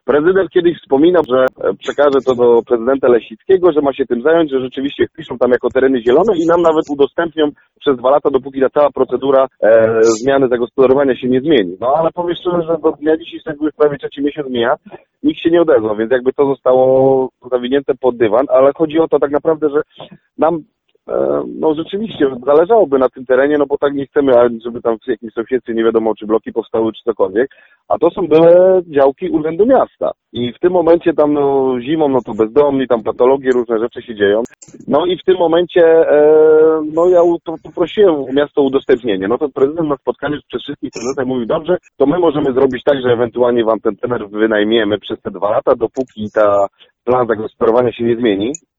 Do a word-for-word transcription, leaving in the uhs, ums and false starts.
Prezydent kiedyś wspominał, że przekaże to do prezydenta Lesickiego, że ma się tym zająć, że rzeczywiście wpiszą tam jako tereny zielone i nam nawet udostępnią przez dwa lata, dopóki ta cała procedura e, zmiany zagospodarowania się nie zmieni. No ale powiem szczerze, że do dnia dzisiejszego już prawie trzeci miesiąc mija, nikt się nie odezwał, więc jakby to zostało zawinięte pod dywan, ale chodzi o to tak naprawdę, że nam no rzeczywiście zależałoby na tym terenie, no bo tak nie chcemy, żeby tam w jakimś sąsiedztwie nie wiadomo czy bloki powstały, czy cokolwiek, a to są były działki Urzędu Miasta i w tym momencie tam no, zimą, no to bezdomni, tam patologie, różne rzeczy się dzieją, no i w tym momencie e, no ja to, to prosiłem miasto o udostępnienie, no to prezydent na spotkaniu przez wszystkich prezydentach mówił, dobrze, to my możemy zrobić tak, że ewentualnie wam ten tener wynajmiemy przez te dwa lata, dopóki ta plan zagospodarowania się nie zmieni,